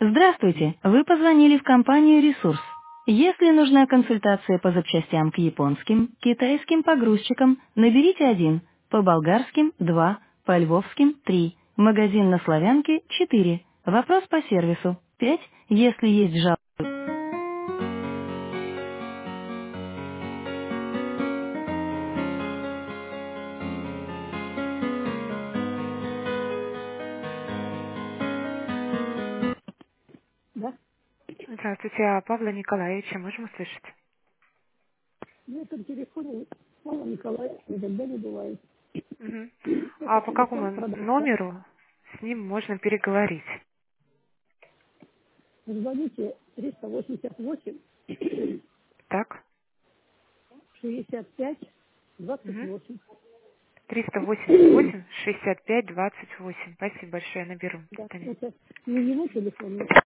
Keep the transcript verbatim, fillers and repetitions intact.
Здравствуйте, вы позвонили в компанию «Ресурс». Если нужна консультация по запчастям к японским, китайским погрузчикам, наберите один, по болгарским– два, по львовским– три, магазин на Славянке– четыре, вопрос по сервису– пять, если есть жалобы. Да, Здравствуйте, а Павла Николаевича можем услышать? на этом телефоне Павла Николаевича никогда не бывает. Мгм. Это А по телефон какому продавца. номеру с ним можно переговорить? Звоните триста восемьдесят восемь Так? шестьдесят пять двадцать Угу. восемь. триста восемьдесят восемь шестьдесят пять двадцать восемь. Спасибо большое, наберу. Да, Таня. это не его телефон,